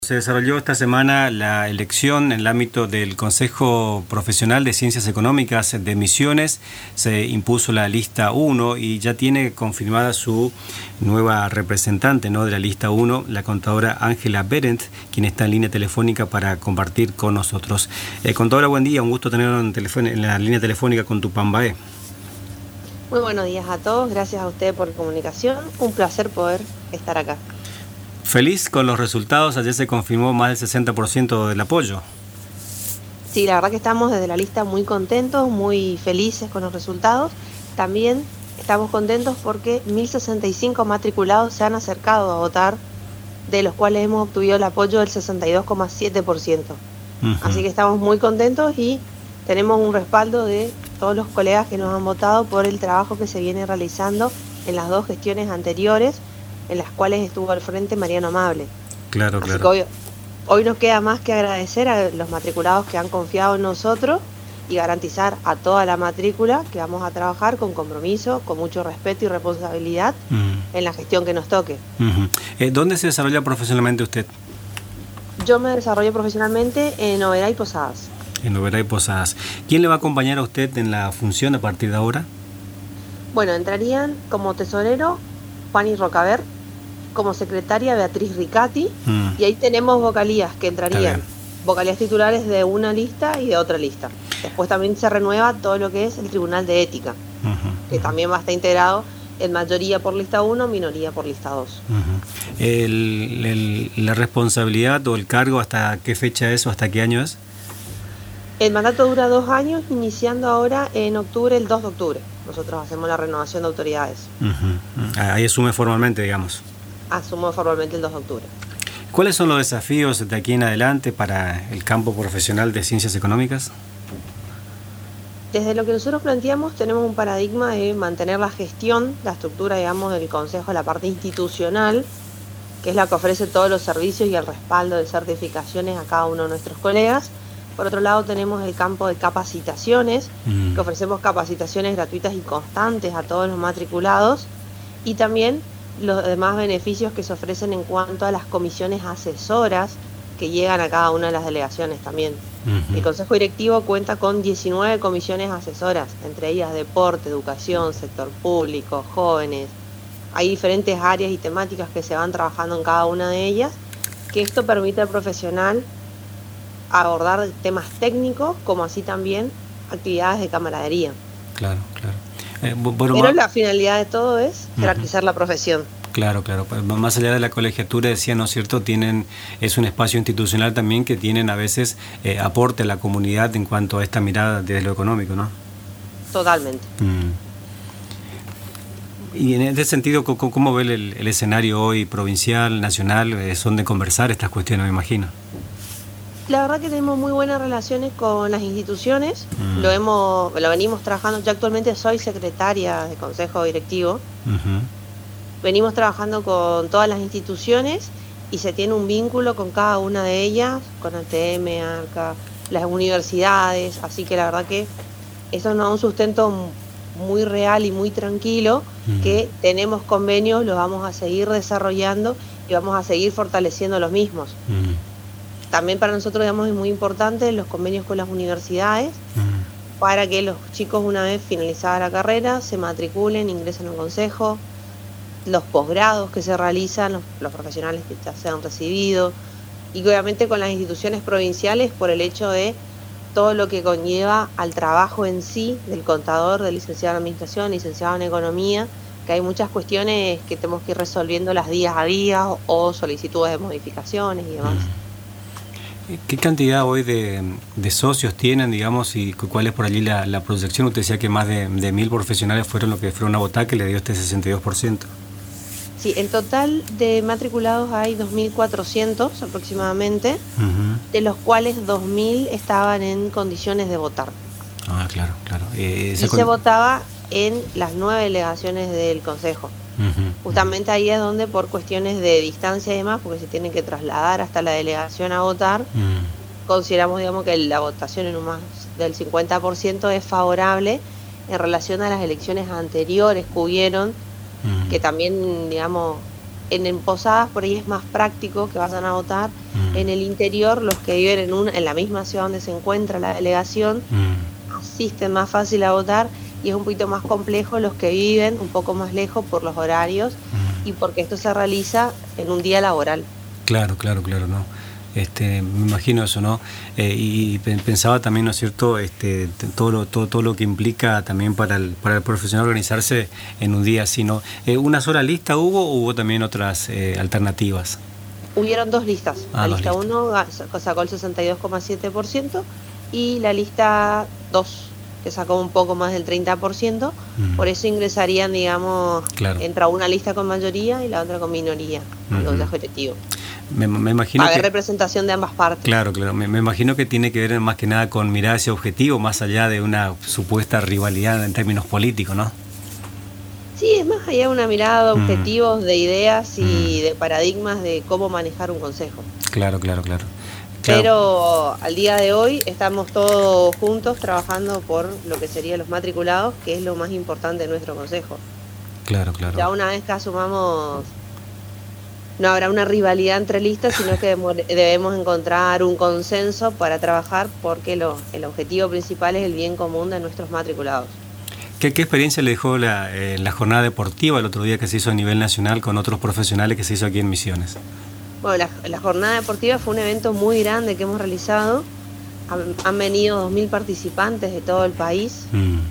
Se desarrolló esta semana la elección en el ámbito del Consejo Profesional de Ciencias Económicas de Misiones. Se impuso la lista 1 y ya tiene confirmada su nueva representante, ¿no?, de la lista 1, la contadora Ángela Berendt, quien está en línea telefónica para compartir con nosotros. Contadora, buen día, un gusto tenerlo en la línea telefónica con Tupambaé. Muy buenos días a todos, gracias a ustedes por la comunicación, un placer poder estar acá. Feliz con los resultados, ayer se confirmó más del 60% del apoyo. Sí, la verdad que estamos desde la lista muy contentos, muy felices con los resultados. También estamos contentos porque 1.065 matriculados se han acercado a votar, de los cuales hemos obtenido el apoyo del 62,7%. Así que estamos muy contentos y tenemos un respaldo de todos los colegas que nos han votado por el trabajo que se viene realizando en las dos gestiones anteriores, en las cuales estuvo al frente Mariano Amable. Claro. Que hoy nos queda más que agradecer a los matriculados que han confiado en nosotros y garantizar a toda la matrícula que vamos a trabajar con compromiso, con mucho respeto y responsabilidad en la gestión que nos toque. ¿Dónde se desarrolla profesionalmente usted? Yo me desarrollo profesionalmente en Oberá y Posadas. En Oberá y Posadas. ¿Quién le va a acompañar a usted en la función a partir de ahora? Bueno, entrarían como tesorero Juani Rocaber, como secretaria Beatriz Ricati, y ahí tenemos vocalías que entrarían, vocalías titulares de una lista y de otra lista. Después también se renueva todo lo que es el Tribunal de Ética, que también va a estar integrado en mayoría por lista 1, minoría por lista 2. ¿La responsabilidad o el cargo hasta qué fecha es o hasta qué año es? El mandato dura 2 años, iniciando ahora en octubre, el 2 de octubre. Nosotros hacemos la renovación de autoridades. Ahí asume formalmente, digamos. Asumo formalmente el 2 de octubre. ¿Cuáles son los desafíos de aquí en adelante para el campo profesional de ciencias económicas? Desde lo que nosotros planteamos, tenemos un paradigma de mantener la gestión, la estructura, digamos, del Consejo, la parte institucional, que es la que ofrece todos los servicios y el respaldo de certificaciones a cada uno de nuestros colegas. Por otro lado, tenemos el campo de capacitaciones, que ofrecemos capacitaciones gratuitas y constantes a todos los matriculados, y también los demás beneficios que se ofrecen en cuanto a las comisiones asesoras que llegan a cada una de las delegaciones también. El Consejo Directivo cuenta con 19 comisiones asesoras, entre ellas deporte, educación, sector público, jóvenes. Hay diferentes áreas y temáticas que se van trabajando en cada una de ellas, que esto permite al profesional abordar temas técnicos, como así también actividades de camaradería. Claro. Pero la finalidad de todo es jerarquizar la profesión. Claro. Más allá de la colegiatura, decía, ¿no es cierto?, es un espacio institucional también que tienen a veces aporte a la comunidad en cuanto a esta mirada desde lo económico, ¿no? Totalmente. Y en ese sentido, ¿cómo ve el escenario hoy provincial, nacional? Son de conversar estas cuestiones, me imagino. La verdad que tenemos muy buenas relaciones con las instituciones, lo venimos trabajando. Yo actualmente soy secretaria de Consejo Directivo. Venimos trabajando con todas las instituciones y se tiene un vínculo con cada una de ellas, con ATM, ARCA, las universidades, así que la verdad que eso nos da un sustento muy real y muy tranquilo, que tenemos convenios, los vamos a seguir desarrollando y vamos a seguir fortaleciendo los mismos. También para nosotros, digamos, es muy importante los convenios con las universidades, para que los chicos, una vez finalizada la carrera, se matriculen, ingresen al consejo, los posgrados que se realizan, los profesionales que ya se han recibido, y obviamente con las instituciones provinciales por el hecho de todo lo que conlleva al trabajo en sí del contador, del licenciado en administración, licenciado en economía, que hay muchas cuestiones que tenemos que ir resolviendo las días a día o solicitudes de modificaciones y demás. ¿Qué cantidad hoy de socios tienen, digamos, y cuál es por allí la proyección? Usted decía que más de 1.000 profesionales fueron los que fueron a votar, que le dio este 62%. Sí, en total de matriculados hay 2.400 aproximadamente, de los cuales 2.000 estaban en condiciones de votar. Claro. Y se votaba en las 9 delegaciones del Consejo. Justamente ahí es donde, por cuestiones de distancia y demás, porque se tienen que trasladar hasta la delegación a votar, consideramos, digamos, que la votación en un más del 50% es favorable en relación a las elecciones anteriores que hubieron, que también, digamos, en Posadas por ahí es más práctico que vayan a votar. En el interior, los que viven en la misma ciudad donde se encuentra la delegación, asisten más fácil a votar, y es un poquito más complejo los que viven un poco más lejos por los horarios y porque esto se realiza en un día laboral. Claro, ¿no? Me imagino eso, ¿no? Y pensaba también, ¿no es cierto?, todo lo que implica también para el profesional organizarse en un día así, ¿no? ¿Una sola lista hubo también otras alternativas? Hubieron 2 listas. La lista 1 sacó el 62,7% y la lista 2, que sacó un poco más del 30%. Por eso ingresarían, digamos, entra una lista con mayoría y la otra con minoría al consejo directivo. Me imagino haber representación de ambas partes. Claro. Me imagino que tiene que ver más que nada con mirar ese objetivo, más allá de una supuesta rivalidad en términos políticos, ¿no? Sí, es más allá de una mirada de objetivos, de ideas y de paradigmas de cómo manejar un consejo. Claro. Pero al día de hoy estamos todos juntos trabajando por lo que serían los matriculados, que es lo más importante de nuestro consejo. Claro. Ya una vez que asumamos, no habrá una rivalidad entre listas, sino que debemos encontrar un consenso para trabajar, porque el objetivo principal es el bien común de nuestros matriculados. ¿Qué experiencia le dejó la jornada deportiva el otro día que se hizo a nivel nacional con otros profesionales que se hizo aquí en Misiones? Bueno, la jornada deportiva fue un evento muy grande que hemos realizado. Han venido 2.000 participantes de todo el país.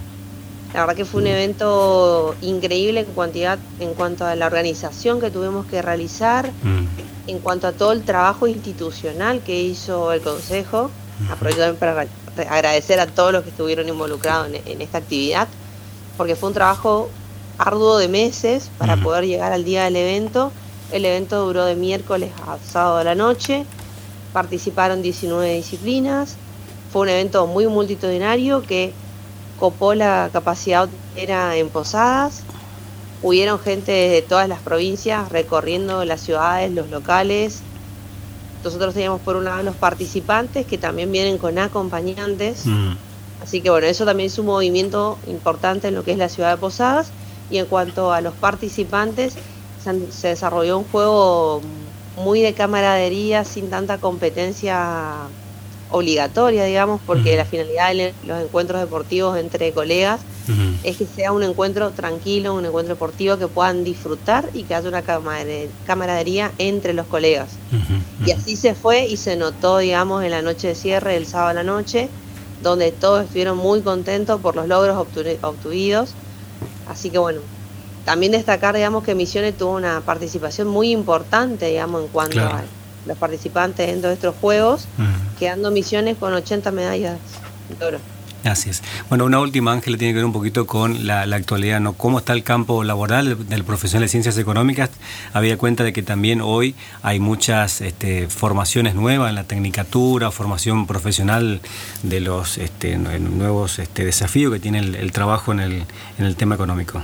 La verdad que fue un evento increíble en cuanto a la organización que tuvimos que realizar, en cuanto a todo el trabajo institucional que hizo el Consejo. Aprovecho también para agradecer a todos los que estuvieron involucrados en esta actividad, porque fue un trabajo arduo de meses para poder llegar al día del evento. El evento duró de miércoles a sábado de la noche, participaron 19 disciplinas, fue un evento muy multitudinario que copó la capacidad hotelera en Posadas. Hubieron gente de todas las provincias recorriendo las ciudades, los locales. Nosotros teníamos por un lado los participantes que también vienen con acompañantes. Así que bueno, eso también es un movimiento importante en lo que es la ciudad de Posadas. Y en cuanto a los participantes, se desarrolló un juego muy de camaradería, sin tanta competencia obligatoria, digamos, porque la finalidad de los encuentros deportivos entre colegas es que sea un encuentro tranquilo, un encuentro deportivo que puedan disfrutar y que haya una camaradería entre los colegas. Y así se fue y se notó, digamos, en la noche de cierre, el sábado a la noche, donde todos estuvieron muy contentos por los logros obtenidos. Así que bueno, también destacar, digamos, que Misiones tuvo una participación muy importante, digamos, en cuanto a los participantes dentro de estos juegos, quedando Misiones con 80 medallas de oro. Así es. Bueno, una última, Ángela, tiene que ver un poquito con la actualidad, ¿no? ¿Cómo está el campo laboral del profesional de ciencias económicas? Había cuenta de que también hoy hay muchas formaciones nuevas en la tecnicatura, formación profesional de los nuevos desafíos que tiene el trabajo en el tema económico.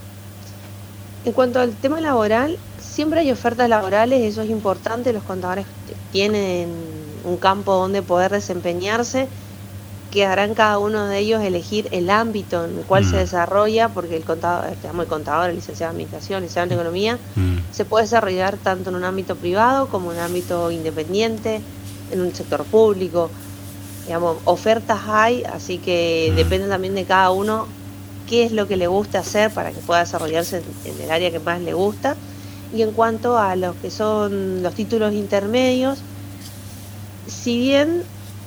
En cuanto al tema laboral, siempre hay ofertas laborales, eso es importante. Los contadores tienen un campo donde poder desempeñarse. Quedará en cada uno de ellos elegir el ámbito en el cual se desarrolla, porque el contador, el licenciado en administración, licenciado en economía, se puede desarrollar tanto en un ámbito privado como en un ámbito independiente, en un sector público. Digamos, ofertas hay, así que depende también de cada uno qué es lo que le gusta hacer para que pueda desarrollarse en el área que más le gusta. Y en cuanto a los que son los títulos intermedios, si bien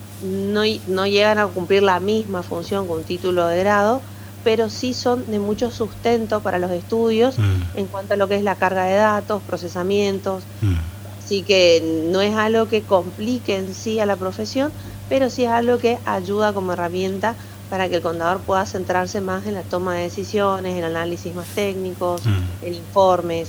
no llegan a cumplir la misma función que un título de grado, pero sí son de mucho sustento para los estudios en cuanto a lo que es la carga de datos, procesamientos. Así que no es algo que complique en sí a la profesión, pero sí es algo que ayuda como herramienta para que el contador pueda centrarse más en la toma de decisiones, en análisis más técnicos, en informes.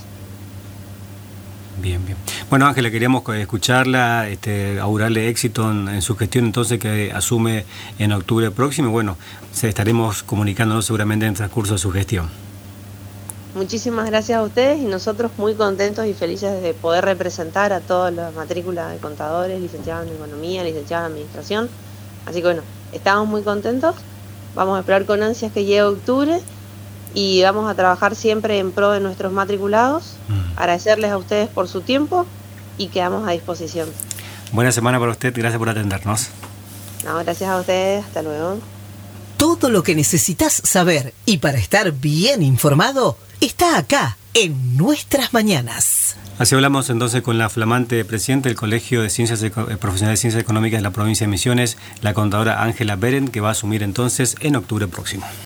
Bien. Bueno, Ángela, queríamos escucharla, augurarle éxito en su gestión entonces que asume en octubre próximo. Bueno, estaremos comunicándonos seguramente en el transcurso de su gestión. Muchísimas gracias a ustedes y nosotros muy contentos y felices de poder representar a todas las matrículas de contadores, licenciados en economía, licenciados en administración. Así que bueno, estamos muy contentos. Vamos a esperar con ansias que llegue octubre y vamos a trabajar siempre en pro de nuestros matriculados. Agradecerles a ustedes por su tiempo y quedamos a disposición. Buena semana para usted, gracias por atendernos. No, gracias a ustedes, hasta luego. Todo lo que necesitas saber y para estar bien informado está acá en Nuestras Mañanas. Así hablamos entonces con la flamante presidenta del Colegio de Ciencias Profesionales de Ciencias Económicas de la provincia de Misiones, la contadora Ángela Beren, que va a asumir entonces en octubre próximo.